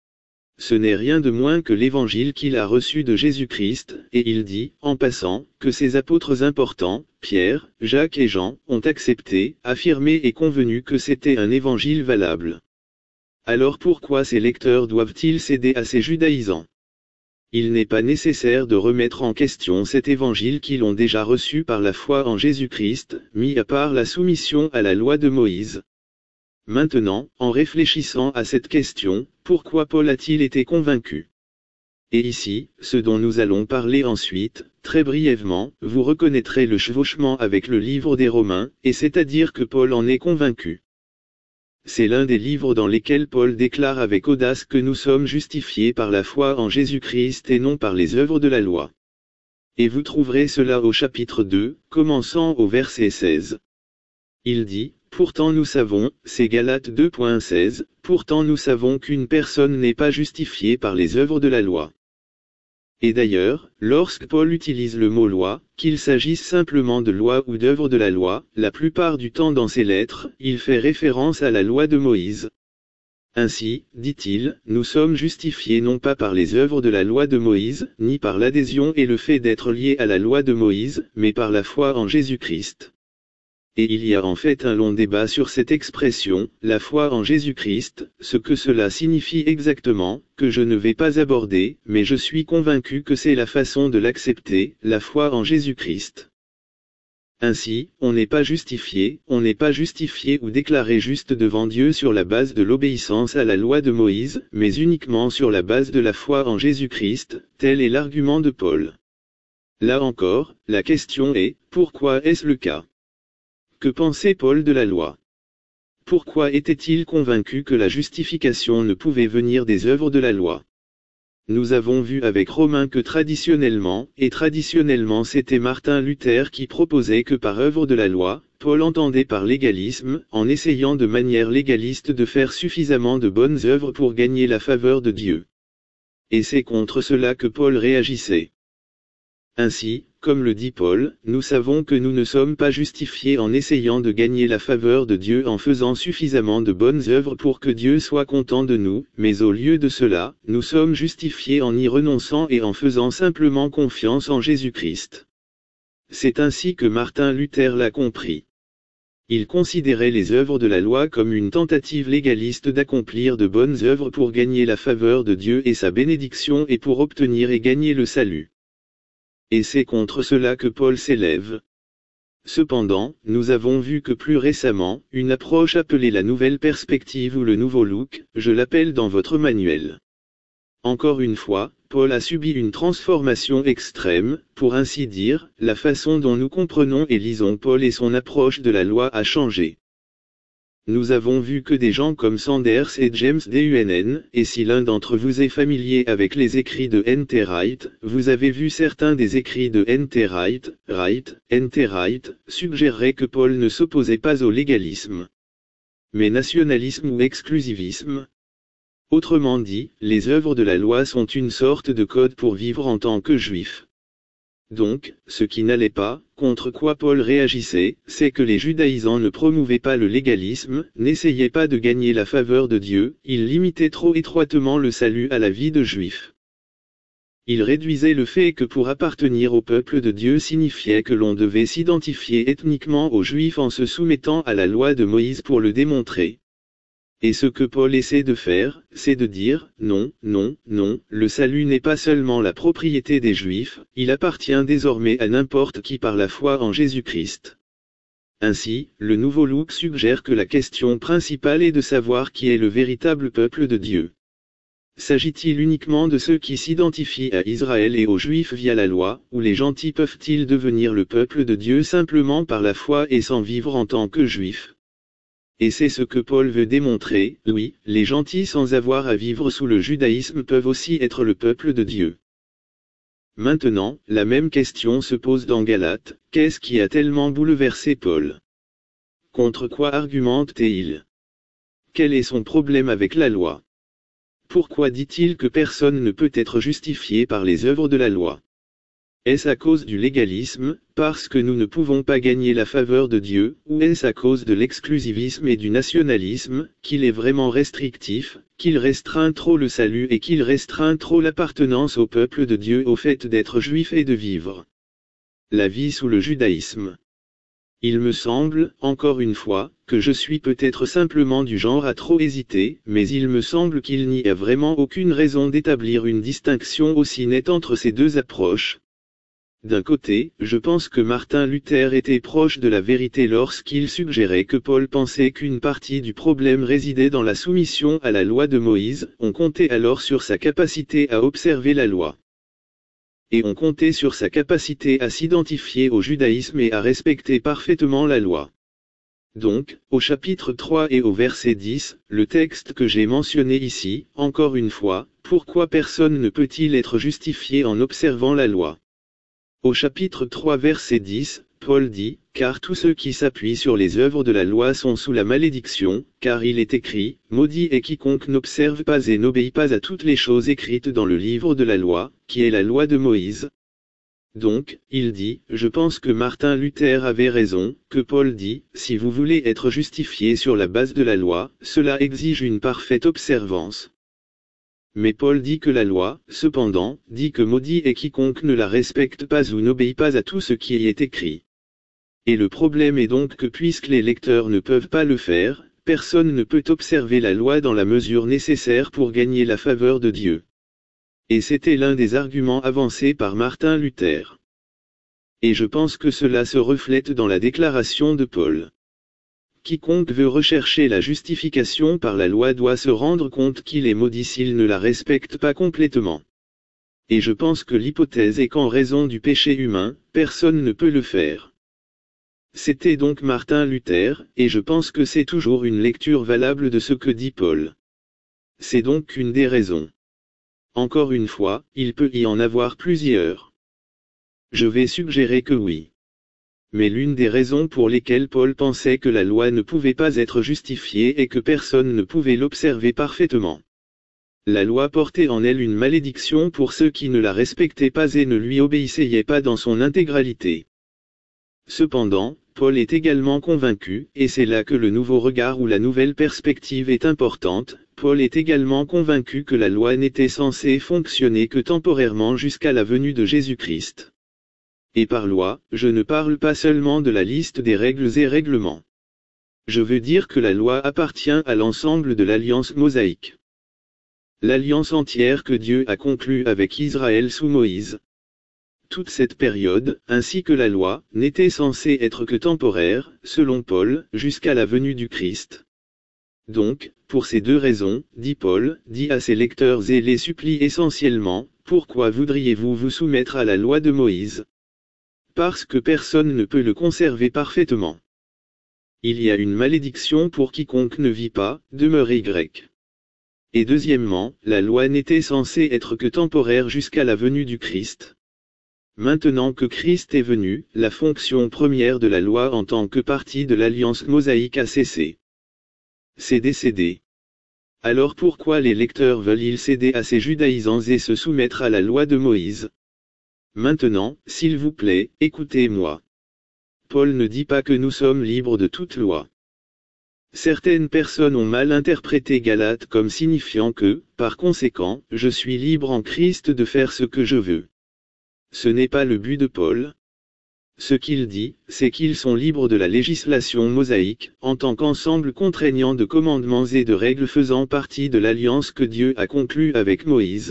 Ce n'est rien de moins que l'évangile qu'il a reçu de Jésus-Christ, et il dit, en passant, que ces apôtres importants, Pierre, Jacques et Jean, ont accepté, affirmé et convenu que c'était un évangile valable. Alors pourquoi ces lecteurs doivent-ils céder à ces judaïsants? Il n'est pas nécessaire de remettre en question cet évangile qu'ils ont déjà reçu par la foi en Jésus-Christ, mis à part la soumission à la loi de Moïse. Maintenant, en réfléchissant à cette question, pourquoi Paul a-t-il été convaincu? Et ici, ce dont nous allons parler ensuite, très brièvement, vous reconnaîtrez le chevauchement avec le livre des Romains, et c'est-à-dire que Paul en est convaincu. C'est l'un des livres dans lesquels Paul déclare avec audace que nous sommes justifiés par la foi en Jésus-Christ et non par les œuvres de la loi. Et vous trouverez cela au chapitre deux, commençant au verset seize. Il dit, « Pourtant nous savons, c'est Galates deux seize, pourtant nous savons qu'une personne n'est pas justifiée par les œuvres de la loi. » Et d'ailleurs, lorsque Paul utilise le mot loi, qu'il s'agisse simplement de loi ou d'œuvre de la loi, la plupart du temps dans ses lettres, il fait référence à la loi de Moïse. Ainsi, dit-il, nous sommes justifiés non pas par les œuvres de la loi de Moïse, ni par l'adhésion et le fait d'être liés à la loi de Moïse, mais par la foi en Jésus-Christ. Et il y a en fait un long débat sur cette expression, la foi en Jésus-Christ, ce que cela signifie exactement, que je ne vais pas aborder, mais je suis convaincu que c'est la façon de l'accepter, la foi en Jésus-Christ. Ainsi, on n'est pas justifié, on n'est pas justifié ou déclaré juste devant Dieu sur la base de l'obéissance à la loi de Moïse, mais uniquement sur la base de la foi en Jésus-Christ, tel est l'argument de Paul. Là encore, la question est, pourquoi est-ce le cas? Que pensait Paul de la loi? Pourquoi était-il convaincu que la justification ne pouvait venir des œuvres de la loi? Nous avons vu avec Romains que traditionnellement, et traditionnellement c'était Martin Luther qui proposait que par œuvre de la loi, Paul entendait par légalisme, en essayant de manière légaliste de faire suffisamment de bonnes œuvres pour gagner la faveur de Dieu. Et c'est contre cela que Paul réagissait. Ainsi, comme le dit Paul, nous savons que nous ne sommes pas justifiés en essayant de gagner la faveur de Dieu en faisant suffisamment de bonnes œuvres pour que Dieu soit content de nous, mais au lieu de cela, nous sommes justifiés en y renonçant et en faisant simplement confiance en Jésus-Christ. C'est ainsi que Martin Luther l'a compris. Il considérait les œuvres de la loi comme une tentative légaliste d'accomplir de bonnes œuvres pour gagner la faveur de Dieu et sa bénédiction et pour obtenir et gagner le salut. Et c'est contre cela que Paul s'élève. Cependant, nous avons vu que plus récemment, une approche appelée la nouvelle perspective ou le nouveau look, je l'appelle dans votre manuel. Encore une fois, Paul a subi une transformation extrême, pour ainsi dire, la façon dont nous comprenons et lisons Paul et son approche de la loi a changé. Nous avons vu que des gens comme Sanders et James Dunn, et si l'un d'entre vous est familier avec les écrits de N T Wright, vous avez vu certains des écrits de N T Wright, Wright, N T Wright, suggéreraient que Paul ne s'opposait pas au légalisme, mais nationalisme ou exclusivisme. Autrement dit, les œuvres de la loi sont une sorte de code pour vivre en tant que juif. Donc, ce qui n'allait pas, contre quoi Paul réagissait, c'est que les judaïsants ne promouvaient pas le légalisme, n'essayaient pas de gagner la faveur de Dieu, ils limitaient trop étroitement le salut à la vie de juif. Ils réduisaient le fait que pour appartenir au peuple de Dieu signifiait que l'on devait s'identifier ethniquement aux juifs en se soumettant à la loi de Moïse pour le démontrer. Et ce que Paul essaie de faire, c'est de dire, non, non, non, le salut n'est pas seulement la propriété des Juifs, il appartient désormais à n'importe qui par la foi en Jésus-Christ. Ainsi, le nouveau Luc suggère que la question principale est de savoir qui est le véritable peuple de Dieu. S'agit-il uniquement de ceux qui s'identifient à Israël et aux Juifs via la loi, ou les gentils peuvent-ils devenir le peuple de Dieu simplement par la foi et sans vivre en tant que Juifs ? Et c'est ce que Paul veut démontrer, oui, les gentils sans avoir à vivre sous le judaïsme peuvent aussi être le peuple de Dieu. Maintenant, la même question se pose dans Galates, qu'est-ce qui a tellement bouleversé Paul? Contre quoi argumente-t-il? Quel est son problème avec la loi? Pourquoi dit-il que personne ne peut être justifié par les œuvres de la loi? Est-ce à cause du légalisme, parce que nous ne pouvons pas gagner la faveur de Dieu, ou est-ce à cause de l'exclusivisme et du nationalisme, qu'il est vraiment restrictif, qu'il restreint trop le salut et qu'il restreint trop l'appartenance au peuple de Dieu au fait d'être juif et de vivre la vie sous le judaïsme? Il me semble, encore une fois, que je suis peut-être simplement du genre à trop hésiter, mais il me semble qu'il n'y a vraiment aucune raison d'établir une distinction aussi nette entre ces deux approches. D'un côté, je pense que Martin Luther était proche de la vérité lorsqu'il suggérait que Paul pensait qu'une partie du problème résidait dans la soumission à la loi de Moïse, on comptait alors sur sa capacité à observer la loi. Et on comptait sur sa capacité à s'identifier au judaïsme et à respecter parfaitement la loi. Donc, au chapitre trois et au verset dix, le texte que j'ai mentionné ici, encore une fois, pourquoi personne ne peut-il être justifié en observant la loi? Au chapitre trois verset dix, Paul dit, « Car tous ceux qui s'appuient sur les œuvres de la loi sont sous la malédiction, car il est écrit, maudit est quiconque n'observe pas et n'obéit pas à toutes les choses écrites dans le livre de la loi, qui est la loi de Moïse. » Donc, il dit, je pense que Martin Luther avait raison, que Paul dit, si vous voulez être justifié sur la base de la loi, cela exige une parfaite observance. Mais Paul dit que la loi, cependant, dit que maudit est quiconque ne la respecte pas ou n'obéit pas à tout ce qui y est écrit. Et le problème est donc que puisque les lecteurs ne peuvent pas le faire, personne ne peut observer la loi dans la mesure nécessaire pour gagner la faveur de Dieu. Et c'était l'un des arguments avancés par Martin Luther. Et je pense que cela se reflète dans la déclaration de Paul. Quiconque veut rechercher la justification par la loi doit se rendre compte qu'il est maudit s'il ne la respecte pas complètement. Et je pense que l'hypothèse est qu'en raison du péché humain, personne ne peut le faire. C'était donc Martin Luther, et je pense que c'est toujours une lecture valable de ce que dit Paul. C'est donc une des raisons. Encore une fois, il peut y en avoir plusieurs. Je vais suggérer que oui. Mais l'une des raisons pour lesquelles Paul pensait que la loi ne pouvait pas être justifiée et que personne ne pouvait l'observer parfaitement. La loi portait en elle une malédiction pour ceux qui ne la respectaient pas et ne lui obéissaient pas dans son intégralité. Cependant, Paul est également convaincu, et c'est là que le nouveau regard ou la nouvelle perspective est importante, Paul est également convaincu que la loi n'était censée fonctionner que temporairement jusqu'à la venue de Jésus-Christ. Et par loi, je ne parle pas seulement de la liste des règles et règlements. Je veux dire que la loi appartient à l'ensemble de l'alliance mosaïque. L'alliance entière que Dieu a conclue avec Israël sous Moïse. Toute cette période, ainsi que la loi, n'était censée être que temporaire, selon Paul, jusqu'à la venue du Christ. Donc, pour ces deux raisons, dit Paul, dit à ses lecteurs et les supplie essentiellement, pourquoi voudriez-vous vous soumettre à la loi de Moïse? Parce que personne ne peut le conserver parfaitement. Il y a une malédiction pour quiconque ne vit pas, demeure Y. Et deuxièmement, la loi n'était censée être que temporaire jusqu'à la venue du Christ. Maintenant que Christ est venu, la fonction première de la loi en tant que partie de l'alliance mosaïque a cessé. C'est décédé. Alors pourquoi les lecteurs veulent-ils céder à ces judaïsants et se soumettre à la loi de Moïse? Maintenant, s'il vous plaît, écoutez-moi. Paul ne dit pas que nous sommes libres de toute loi. Certaines personnes ont mal interprété Galates comme signifiant que, par conséquent, je suis libre en Christ de faire ce que je veux. Ce n'est pas le but de Paul. Ce qu'il dit, c'est qu'ils sont libres de la législation mosaïque, en tant qu'ensemble contraignant de commandements et de règles faisant partie de l'alliance que Dieu a conclue avec Moïse.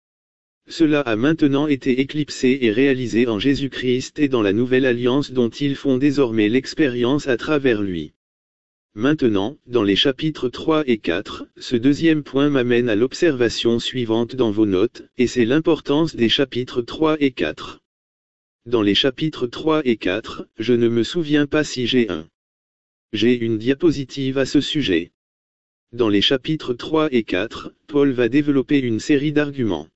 Cela a maintenant été éclipsé et réalisé en Jésus-Christ et dans la nouvelle alliance dont ils font désormais l'expérience à travers lui. Maintenant, dans les chapitres trois et quatre, ce deuxième point m'amène à l'observation suivante dans vos notes, et c'est l'importance des chapitres trois et quatre. Dans les chapitres trois et quatre, je ne me souviens pas si j'ai un. J'ai une diapositive à ce sujet. Dans les chapitres trois et quatre, Paul va développer une série d'arguments.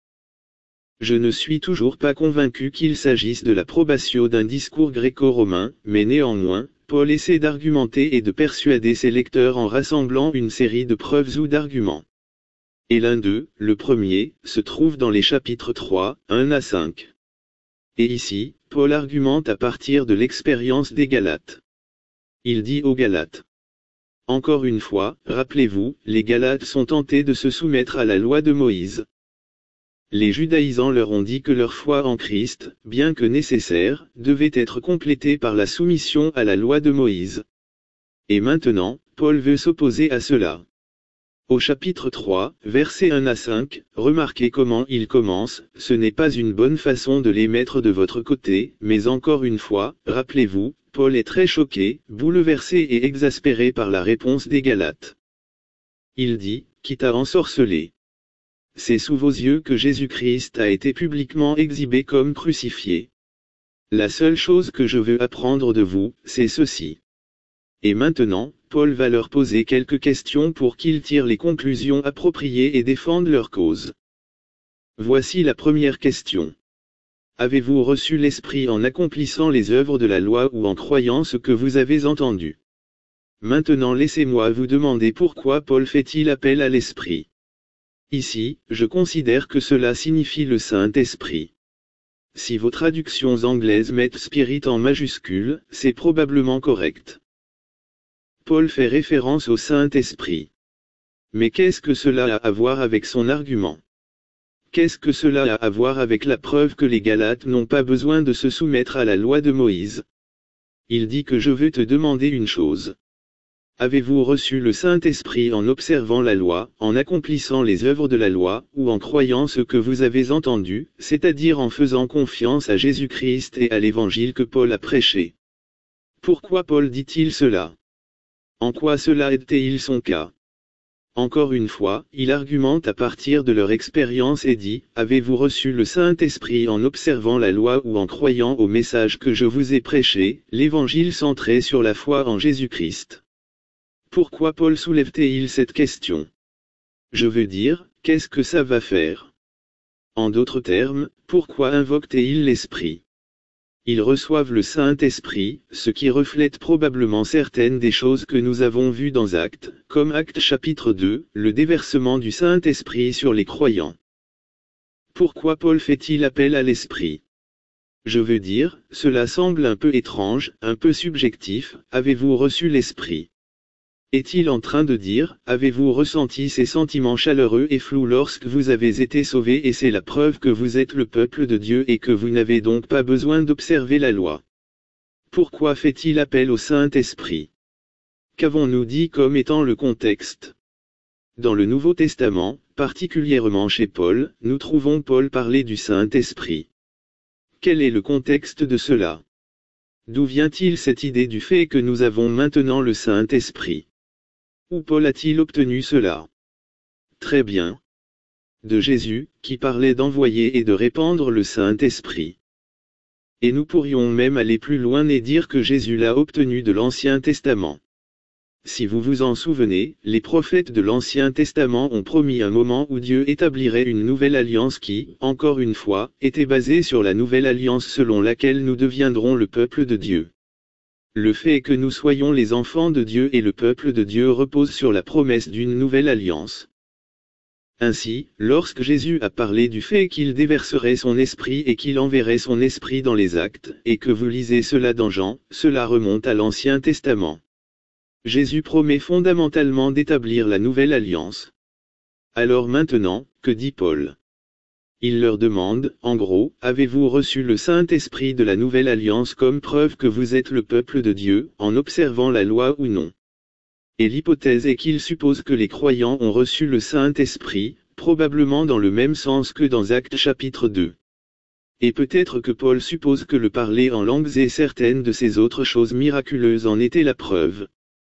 Je ne suis toujours pas convaincu qu'il s'agisse de l'approbation d'un discours gréco-romain, mais néanmoins, Paul essaie d'argumenter et de persuader ses lecteurs en rassemblant une série de preuves ou d'arguments. Et l'un d'eux, le premier, se trouve dans les chapitres trois, un à cinq. Et ici, Paul argumente à partir de l'expérience des Galates. Il dit aux Galates. Encore une fois, rappelez-vous, les Galates sont tentés de se soumettre à la loi de Moïse. Les judaïsants leur ont dit que leur foi en Christ, bien que nécessaire, devait être complétée par la soumission à la loi de Moïse. Et maintenant, Paul veut s'opposer à cela. Au chapitre trois, versets un à cinq, remarquez comment il commence, ce n'est pas une bonne façon de les mettre de votre côté, mais encore une fois, rappelez-vous, Paul est très choqué, bouleversé et exaspéré par la réponse des Galates. Il dit, qui t'a ensorcelé. C'est sous vos yeux que Jésus-Christ a été publiquement exhibé comme crucifié. La seule chose que je veux apprendre de vous, c'est ceci. Et maintenant, Paul va leur poser quelques questions pour qu'ils tirent les conclusions appropriées et défendent leur cause. Voici la première question. Avez-vous reçu l'Esprit en accomplissant les œuvres de la loi ou en croyant ce que vous avez entendu? Maintenant laissez-moi vous demander pourquoi Paul fait-il appel à l'Esprit. Ici, je considère que cela signifie le Saint-Esprit. Si vos traductions anglaises mettent Spirit en majuscule, c'est probablement correct. Paul fait référence au Saint-Esprit. Mais qu'est-ce que cela a à voir avec son argument? Qu'est-ce que cela a à voir avec la preuve que les Galates n'ont pas besoin de se soumettre à la loi de Moïse? Il dit que je veux te demander une chose. Avez-vous reçu le Saint-Esprit en observant la loi, en accomplissant les œuvres de la loi, ou en croyant ce que vous avez entendu, c'est-à-dire en faisant confiance à Jésus-Christ et à l'Évangile que Paul a prêché? Pourquoi Paul dit-il cela? En quoi cela était-il son cas? Encore une fois, il argumente à partir de leur expérience et dit, avez-vous reçu le Saint-Esprit en observant la loi ou en croyant au message que je vous ai prêché, l'Évangile centré sur la foi en Jésus-Christ? Pourquoi Paul soulève-t-il cette question? Je veux dire, qu'est-ce que ça va faire? En d'autres termes, pourquoi invoque-t-il l'Esprit? Ils reçoivent le Saint-Esprit, ce qui reflète probablement certaines des choses que nous avons vues dans Actes, comme Actes chapitre deux, le déversement du Saint-Esprit sur les croyants. Pourquoi Paul fait-il appel à l'Esprit? Je veux dire, cela semble un peu étrange, un peu subjectif, avez-vous reçu l'Esprit? Est-il en train de dire, avez-vous ressenti ces sentiments chaleureux et flous lorsque vous avez été sauvés et c'est la preuve que vous êtes le peuple de Dieu et que vous n'avez donc pas besoin d'observer la loi? Pourquoi fait-il appel au Saint-Esprit? Qu'avons-nous dit comme étant le contexte? Dans le Nouveau Testament, particulièrement chez Paul, nous trouvons Paul parler du Saint-Esprit. Quel est le contexte de cela? D'où vient-il cette idée du fait que nous avons maintenant le Saint-Esprit? Où Paul a-t-il obtenu cela? Très bien. De Jésus, qui parlait d'envoyer et de répandre le Saint-Esprit. Et nous pourrions même aller plus loin et dire que Jésus l'a obtenu de l'Ancien Testament. Si vous vous en souvenez, les prophètes de l'Ancien Testament ont promis un moment où Dieu établirait une nouvelle alliance qui, encore une fois, était basée sur la nouvelle alliance selon laquelle nous deviendrons le peuple de Dieu. Le fait que nous soyons les enfants de Dieu et le peuple de Dieu repose sur la promesse d'une nouvelle alliance. Ainsi, lorsque Jésus a parlé du fait qu'il déverserait son esprit et qu'il enverrait son esprit dans les actes, et que vous lisez cela dans Jean, cela remonte à l'Ancien Testament. Jésus promet fondamentalement d'établir la nouvelle alliance. Alors maintenant, que dit Paul? Il leur demande, en gros, avez-vous reçu le Saint-Esprit de la nouvelle alliance comme preuve que vous êtes le peuple de Dieu, en observant la loi ou non? Et l'hypothèse est qu'il suppose que les croyants ont reçu le Saint-Esprit, probablement dans le même sens que dans Actes chapitre deux. Et peut-être que Paul suppose que le parler en langues et certaines de ces autres choses miraculeuses en étaient la preuve.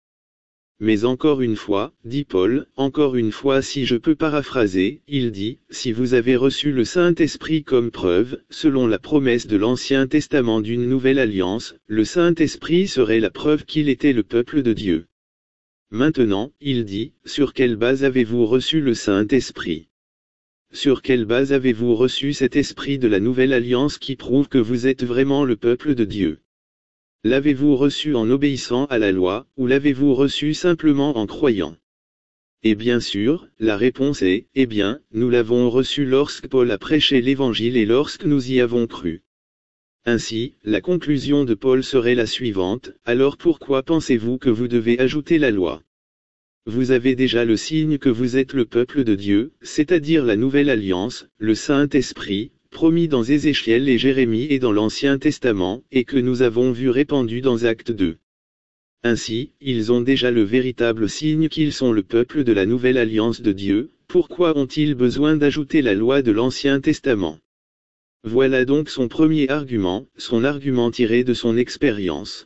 Mais encore une fois, dit Paul, encore une fois si je peux paraphraser, il dit, si vous avez reçu le Saint-Esprit comme preuve, selon la promesse de l'Ancien Testament d'une nouvelle alliance, le Saint-Esprit serait la preuve qu'il était le peuple de Dieu. Maintenant, il dit, sur quelle base avez-vous reçu le Saint-Esprit? Sur quelle base avez-vous reçu cet esprit de la nouvelle alliance qui prouve que vous êtes vraiment le peuple de Dieu? L'avez-vous reçu en obéissant à la loi, ou l'avez-vous reçu simplement en croyant? Et bien sûr, la réponse est, eh bien, nous l'avons reçu lorsque Paul a prêché l'Évangile et lorsque nous y avons cru. Ainsi, la conclusion de Paul serait la suivante, alors pourquoi pensez-vous que vous devez ajouter la loi? Vous avez déjà le signe que vous êtes le peuple de Dieu, c'est-à-dire la nouvelle alliance, le Saint-Esprit, promis dans Ézéchiel et Jérémie et dans l'Ancien Testament, et que nous avons vu répandu dans Actes deux. Ainsi, ils ont déjà le véritable signe qu'ils sont le peuple de la nouvelle alliance de Dieu, pourquoi ont-ils besoin d'ajouter la loi de l'Ancien Testament? Voilà donc son premier argument, son argument tiré de son expérience.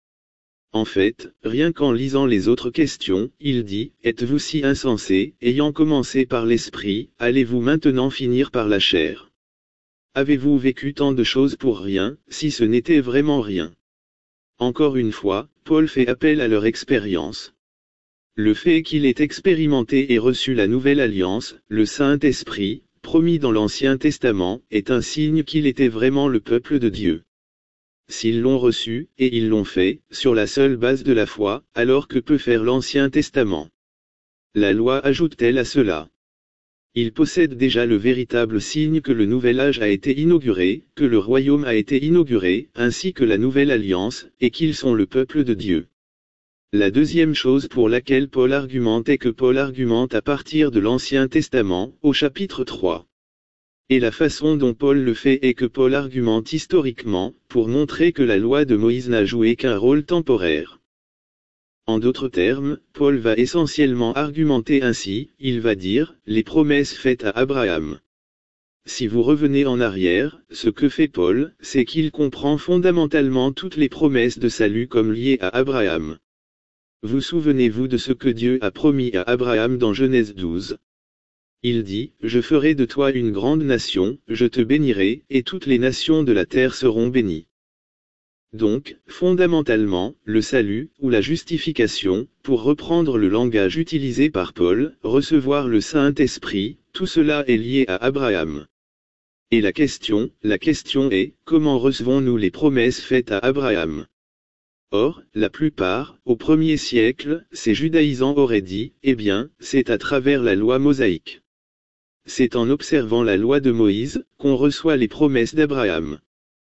En fait, rien qu'en lisant les autres questions, il dit, êtes-vous si insensés, ayant commencé par l'esprit, allez-vous maintenant finir par la chair? Avez-vous vécu tant de choses pour rien, si ce n'était vraiment rien? Encore une fois, Paul fait appel à leur expérience. Le fait qu'il ait expérimenté et reçu la nouvelle alliance, le Saint-Esprit, promis dans l'Ancien Testament, est un signe qu'il était vraiment le peuple de Dieu. S'ils l'ont reçu, et ils l'ont fait, sur la seule base de la foi, alors que peut faire l'Ancien Testament? La loi ajoute-t-elle à cela? Ils possèdent déjà le véritable signe que le nouvel âge a été inauguré, que le royaume a été inauguré, ainsi que la nouvelle alliance, et qu'ils sont le peuple de Dieu. La deuxième chose pour laquelle Paul argumente est que Paul argumente à partir de l'Ancien Testament, au chapitre trois. Et la façon dont Paul le fait est que Paul argumente historiquement, pour montrer que la loi de Moïse n'a joué qu'un rôle temporaire. En d'autres termes, Paul va essentiellement argumenter ainsi, il va dire, les promesses faites à Abraham. Si vous revenez en arrière, ce que fait Paul, c'est qu'il comprend fondamentalement toutes les promesses de salut comme liées à Abraham. Vous souvenez-vous de ce que Dieu a promis à Abraham dans Genèse douze? Il dit, je ferai de toi une grande nation, je te bénirai, et toutes les nations de la terre seront bénies. Donc, fondamentalement, le salut, ou la justification, pour reprendre le langage utilisé par Paul, recevoir le Saint-Esprit, tout cela est lié à Abraham. Et la question, la question est, comment recevons-nous les promesses faites à Abraham? Or, la plupart, au premier siècle, ces judaïsants auraient dit, eh bien, c'est à travers la loi mosaïque. C'est en observant la loi de Moïse, qu'on reçoit les promesses d'Abraham.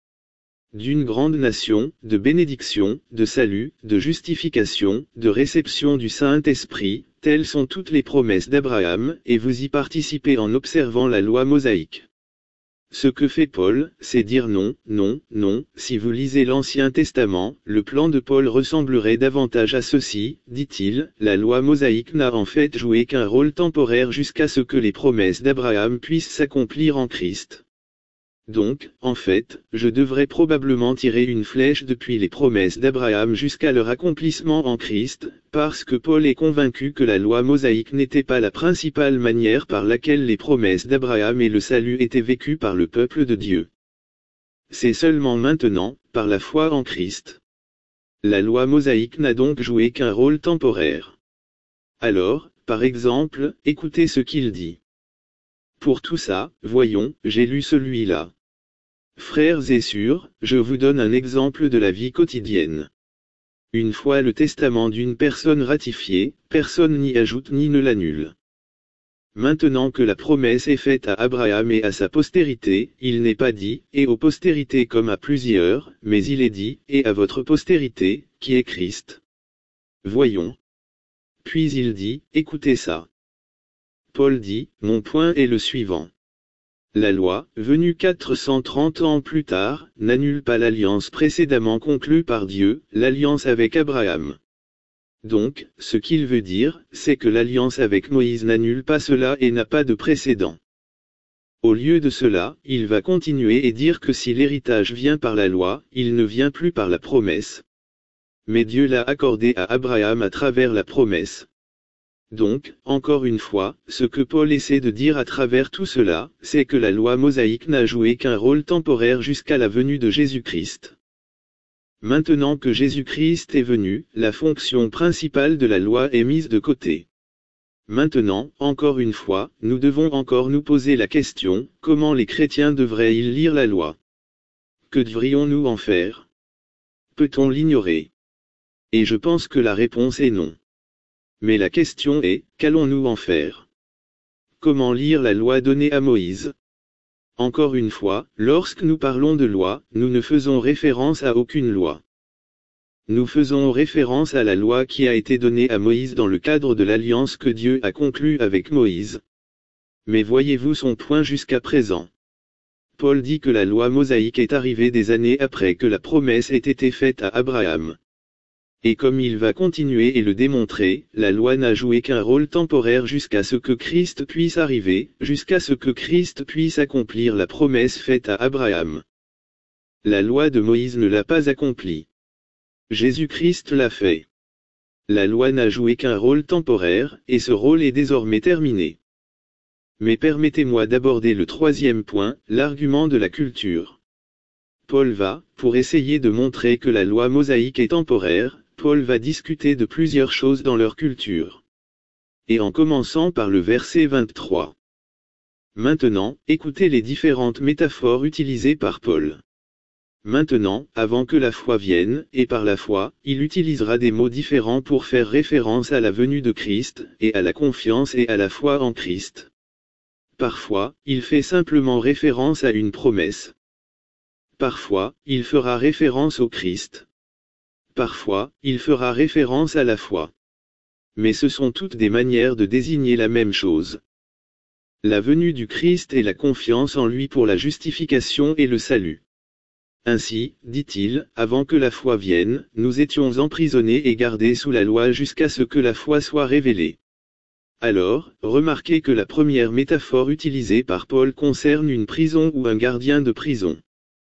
D'une grande nation, de bénédiction, de salut, de justification, de réception du Saint-Esprit, telles sont toutes les promesses d'Abraham, et vous y participez en observant la loi mosaïque. Ce que fait Paul, c'est dire non, non, non, si vous lisez l'Ancien Testament, le plan de Paul ressemblerait davantage à ceci, dit-il, la loi mosaïque n'a en fait joué qu'un rôle temporaire jusqu'à ce que les promesses d'Abraham puissent s'accomplir en Christ. Donc, en fait, je devrais probablement tirer une flèche depuis les promesses d'Abraham jusqu'à leur accomplissement en Christ, parce que Paul est convaincu que la loi mosaïque n'était pas la principale manière par laquelle les promesses d'Abraham et le salut étaient vécues par le peuple de Dieu. C'est seulement maintenant, par la foi en Christ. La loi mosaïque n'a donc joué qu'un rôle temporaire. Alors, par exemple, écoutez ce qu'il dit. Pour tout ça, voyons, j'ai lu celui-là. Frères et sœurs, je vous donne un exemple de la vie quotidienne. Une fois le testament d'une personne ratifié, personne n'y ajoute ni ne l'annule. Maintenant que la promesse est faite à Abraham et à sa postérité, il n'est pas dit, et aux postérités comme à plusieurs, mais il est dit, et à votre postérité, qui est Christ. Voyons. Puis il dit, écoutez ça. Paul dit, mon point est le suivant. La loi, venue quatre cent trente ans plus tard, n'annule pas l'alliance précédemment conclue par Dieu, l'alliance avec Abraham. Donc, ce qu'il veut dire, c'est que l'alliance avec Moïse n'annule pas cela et n'a pas de précédent. Au lieu de cela, il va continuer et dire que si l'héritage vient par la loi, il ne vient plus par la promesse. Mais Dieu l'a accordé à Abraham à travers la promesse. Donc, encore une fois, ce que Paul essaie de dire à travers tout cela, c'est que la loi mosaïque n'a joué qu'un rôle temporaire jusqu'à la venue de Jésus-Christ. Maintenant que Jésus-Christ est venu, la fonction principale de la loi est mise de côté. Maintenant, encore une fois, nous devons encore nous poser la question, comment les chrétiens devraient-ils lire la loi? Que devrions-nous en faire? Peut-on l'ignorer? Et je pense que la réponse est non. Mais la question est, qu'allons-nous en faire? Comment lire la loi donnée à Moïse? Encore une fois, lorsque nous parlons de loi, nous ne faisons référence à aucune loi. Nous faisons référence à la loi qui a été donnée à Moïse dans le cadre de l'alliance que Dieu a conclue avec Moïse. Mais voyez-vous son point jusqu'à présent? Paul dit que la loi mosaïque est arrivée des années après que la promesse ait été faite à Abraham. Et comme il va continuer et le démontrer, la loi n'a joué qu'un rôle temporaire jusqu'à ce que Christ puisse arriver, jusqu'à ce que Christ puisse accomplir la promesse faite à Abraham. La loi de Moïse ne l'a pas accomplie. Jésus-Christ l'a fait. La loi n'a joué qu'un rôle temporaire, et ce rôle est désormais terminé. Mais permettez-moi d'aborder le troisième point, l'argument de la culture. Paul va, pour essayer de montrer que la loi mosaïque est temporaire, Paul va discuter de plusieurs choses dans leur culture. Et en commençant par le verset vingt-trois. Maintenant, écoutez les différentes métaphores utilisées par Paul. Maintenant, avant que la foi vienne, et par la foi, il utilisera des mots différents pour faire référence à la venue de Christ, et à la confiance et à la foi en Christ. Parfois, il fait simplement référence à une promesse. Parfois, il fera référence au Christ. Parfois, il fera référence à la foi. Mais ce sont toutes des manières de désigner la même chose. La venue du Christ et la confiance en lui pour la justification et le salut. Ainsi, dit-il, avant que la foi vienne, nous étions emprisonnés et gardés sous la loi jusqu'à ce que la foi soit révélée. Alors, remarquez que la première métaphore utilisée par Paul concerne une prison ou un gardien de prison.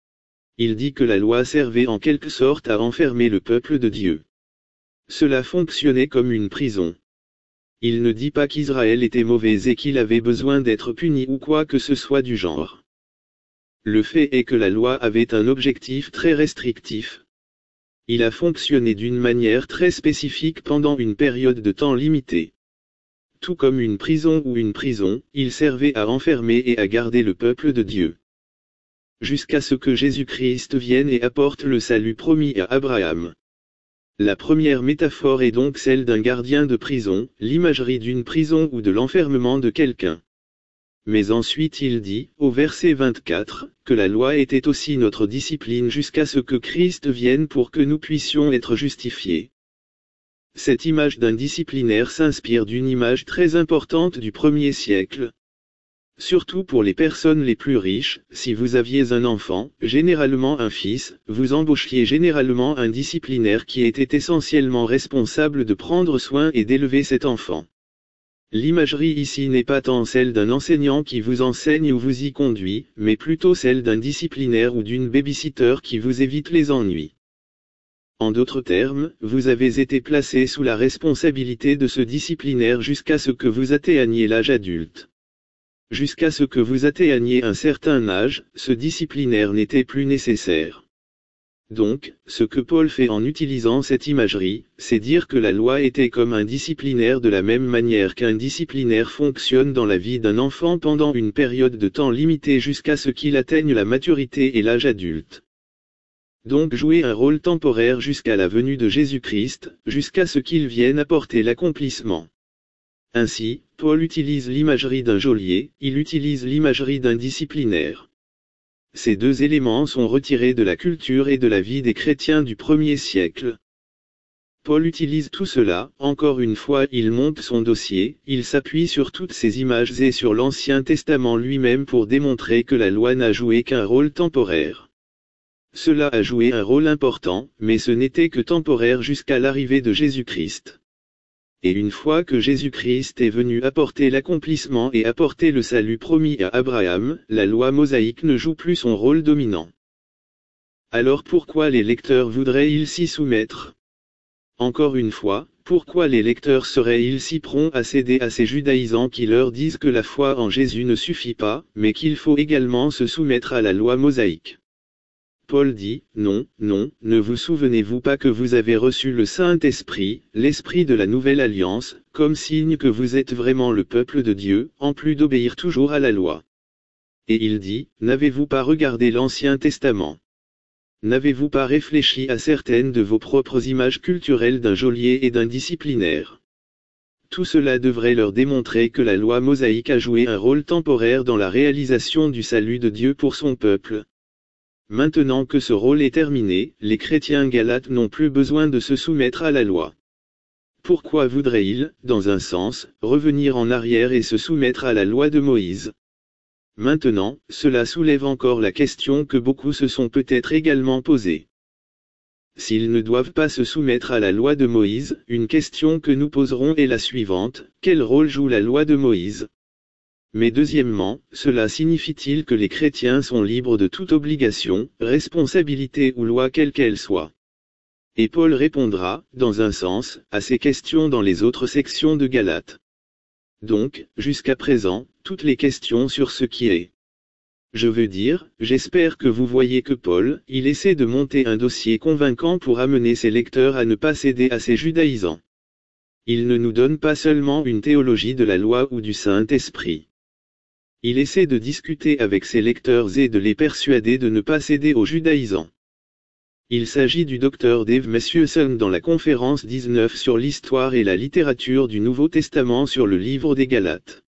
Il dit que la loi servait en quelque sorte à enfermer le peuple de Dieu. Cela fonctionnait comme une prison. Il ne dit pas qu'Israël était mauvais et qu'il avait besoin d'être puni ou quoi que ce soit du genre. Le fait est que la loi avait un objectif très restrictif. Il a fonctionné d'une manière très spécifique pendant une période de temps limitée. Tout comme une prison ou une prison, il servait à enfermer et à garder le peuple de Dieu. Jusqu'à ce que Jésus-Christ vienne et apporte le salut promis à Abraham. La première métaphore est donc celle d'un gardien de prison, l'imagerie d'une prison ou de l'enfermement de quelqu'un. Mais ensuite il dit, au verset vingt-quatre, que la loi était aussi notre discipline jusqu'à ce que Christ vienne pour que nous puissions être justifiés. Cette image d'un disciplinaire s'inspire d'une image très importante du premier siècle. Surtout pour les personnes les plus riches, si vous aviez un enfant, généralement un fils, vous embauchiez généralement un disciplinaire qui était essentiellement responsable de prendre soin et d'élever cet enfant. L'imagerie ici n'est pas tant celle d'un enseignant qui vous enseigne ou vous y conduit, mais plutôt celle d'un disciplinaire ou d'une babysitter qui vous évite les ennuis. En d'autres termes, vous avez été placé sous la responsabilité de ce disciplinaire jusqu'à ce que vous atteigniez l'âge adulte. Jusqu'à ce que vous atteigniez un certain âge, ce disciplinaire n'était plus nécessaire. Donc, ce que Paul fait en utilisant cette imagerie, c'est dire que la loi était comme un disciplinaire de la même manière qu'un disciplinaire fonctionne dans la vie d'un enfant pendant une période de temps limitée jusqu'à ce qu'il atteigne la maturité et l'âge adulte. Donc jouer un rôle temporaire jusqu'à la venue de Jésus-Christ, jusqu'à ce qu'il vienne apporter l'accomplissement. Ainsi, Paul utilise l'imagerie d'un geôlier, il utilise l'imagerie d'un disciplinaire. Ces deux éléments sont retirés de la culture et de la vie des chrétiens du premier siècle. Paul utilise tout cela, encore une fois il monte son dossier, il s'appuie sur toutes ces images et sur l'Ancien Testament lui-même pour démontrer que la loi n'a joué qu'un rôle temporaire. Cela a joué un rôle important, mais ce n'était que temporaire jusqu'à l'arrivée de Jésus-Christ. Et une fois que Jésus-Christ est venu apporter l'accomplissement et apporter le salut promis à Abraham, la loi mosaïque ne joue plus son rôle dominant. Alors pourquoi les lecteurs voudraient-ils s'y soumettre? Encore une fois, pourquoi les lecteurs seraient-ils si prompts à céder à ces judaïsants qui leur disent que la foi en Jésus ne suffit pas, mais qu'il faut également se soumettre à la loi mosaïque? Paul dit, non, non, ne vous souvenez-vous pas que vous avez reçu le Saint-Esprit, l'Esprit de la Nouvelle Alliance, comme signe que vous êtes vraiment le peuple de Dieu, en plus d'obéir toujours à la loi. Et il dit, n'avez-vous pas regardé l'Ancien Testament? N'avez-vous pas réfléchi à certaines de vos propres images culturelles d'un geôlier et d'un disciplinaire? Tout cela devrait leur démontrer que la loi mosaïque a joué un rôle temporaire dans la réalisation du salut de Dieu pour son peuple. Maintenant que ce rôle est terminé, les chrétiens galates n'ont plus besoin de se soumettre à la loi. Pourquoi voudraient-ils, dans un sens, revenir en arrière et se soumettre à la loi de Moïse? Maintenant, cela soulève encore la question que beaucoup se sont peut-être également posée. S'ils ne doivent pas se soumettre à la loi de Moïse, une question que nous poserons est la suivante, quel rôle joue la loi de Moïse? Mais deuxièmement, cela signifie-t-il que les chrétiens sont libres de toute obligation, responsabilité ou loi quelle qu'elle soit? Et Paul répondra, dans un sens, à ces questions dans les autres sections de Galates. Donc, jusqu'à présent, toutes les questions sur ce qui est. Je veux dire, j'espère que vous voyez que Paul, il essaie de monter un dossier convaincant pour amener ses lecteurs à ne pas céder à ces judaïsants. Il ne nous donne pas seulement une théologie de la loi ou du Saint-Esprit. Il essaie de discuter avec ses lecteurs et de les persuader de ne pas céder aux judaïsants. Il s'agit du docteur Dave Mathewson dans la conférence dix-neuf sur l'histoire et la littérature du Nouveau Testament sur le livre des Galates.